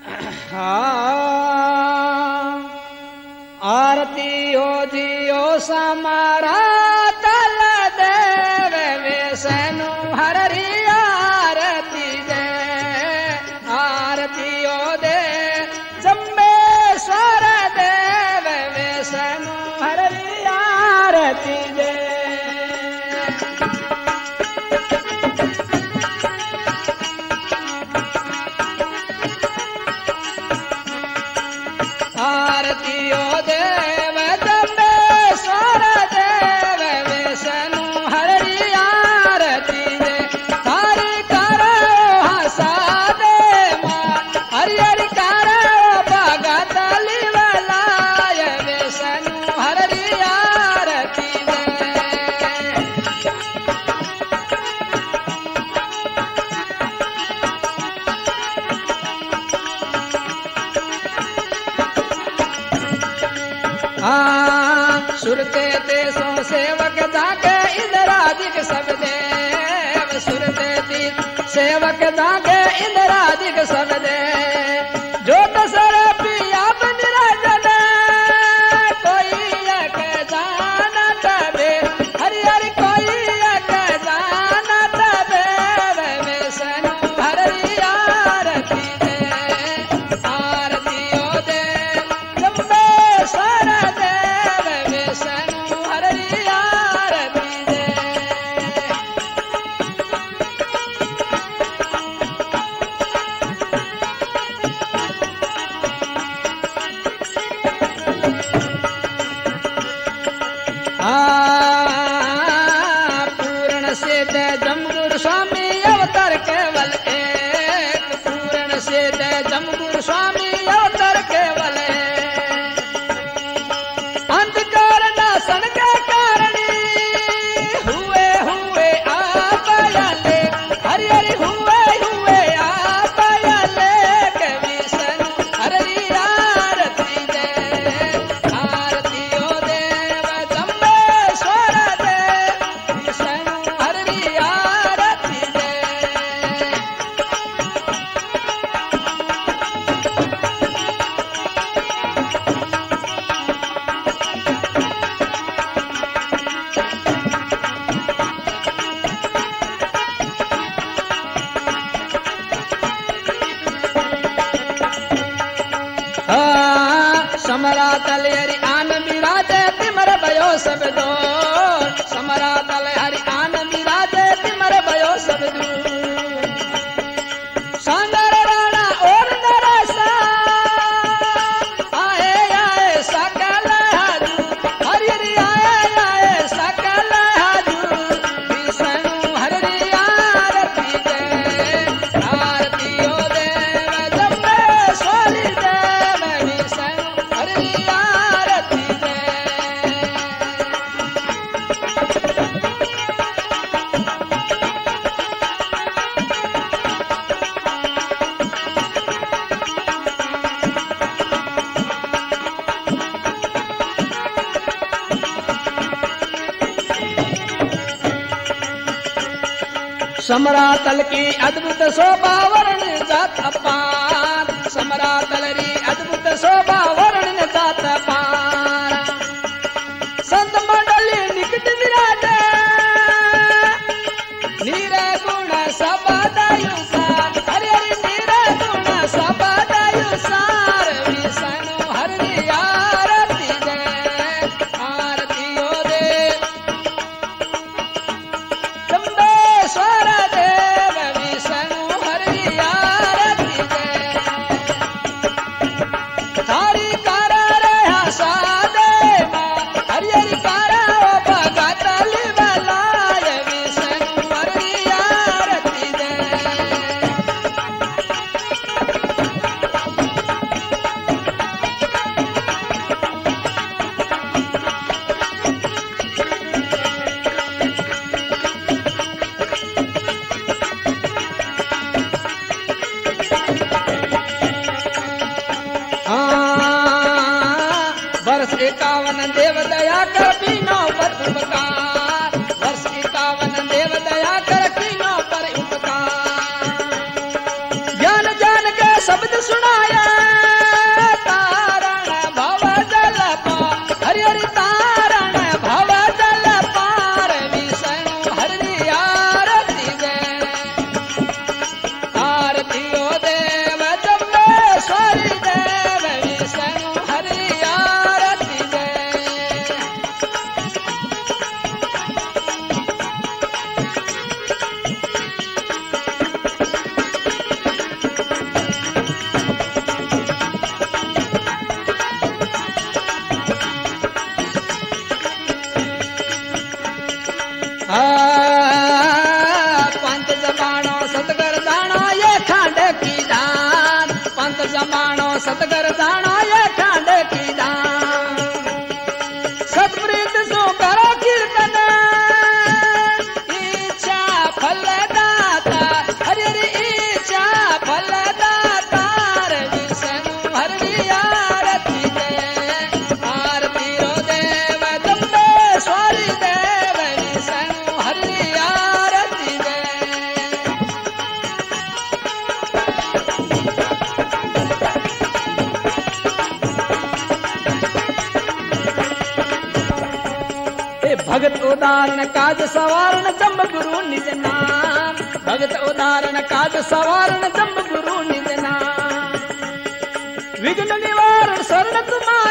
आरती ओ जियो समारा तल देव विष्णु हरि आरती दे आरती ओ दे जम्बेश्वर देव विष्णु हरि आरती दे आरती ओ देव जम्बेश्वर देव विष्णु हरि आरती दे तारी करो हसा दे मां हरि हरि करो भगत लिवलाय विष्णु हरि आरती दे सुरते ते सो सेवक जागे इंद्रादिक सब देव सुरते ती सेवक जागे इंद्रादिक सब देव जो दसर पिया बन राजन कोई एक जानत बे हरि हरि कोई एक जानत बे विष्णु हरि आरती दे आरती ओ दे जम्बेश्वर देव विष्णु हरि आरती दे पूर्ण सिद्ध जमगुरु स्वामी अवतार केवल एक पूर्ण सिद्ध जमगुरु स्वामी अवतार केवल एक अंधकार नाशन के कारणी हुए हुए आप आले हरि हरि हुए आप आले के विष्णु हरि आरती दे आरती ओ देव जम्बेश्वर देव विष्णु हरि आरती दे समरा तल हरि आन विराजे तिमर भयो सब दो समरा तल हरि आन विराजे तिमर भयो सब दो सांगर राणा और नरसा आए आए सकल हाजू हरि हरि आए सकल हाजू विष्णु हरि आरती दे आरती ओ देव जम्बेश्वरी देव विष्णु हरि आरती दे समरातल की अद्भुत शोभा वर्ण जात अपार समरातल री अद्भुत शोभा वर्ण जात अपार संत मंडली निकट विराजे नीरे गुण सबदायु सार हरि हरि नीरे गुण सबदायु सार विष्णु हरि आरती दे आरती ओ दे जम्बेश्वर देव विष्णु हरि आरती दे तारी कर रे हसा दे मां हरि हरि कर भगत लिवलाय विष्णु हरि आरती दे वर्ष 51 देव दया कर पीनो पर उपकार वर्ष 51 देव दया कर पीनो पर उपकार ज्ञान जान के शब्द सुनाया संत जमानो सतगर जानो ये खांड की दान सतप्रीत सो करो कीर्तन इच्छा फलदाता हरि हरि इच्छा फलदाता रे विष्णु हरि आरती दे आरती रो देव जम्बेश्वरी देव विष्णु हरि आरती दे भगत उदाहरण काज सवारण जम्ब गुरु निज नाम भगत उदाहरण काज सवारण जम्ब गुरु निज नाम विघ्न निवारण शरण तुम्हारा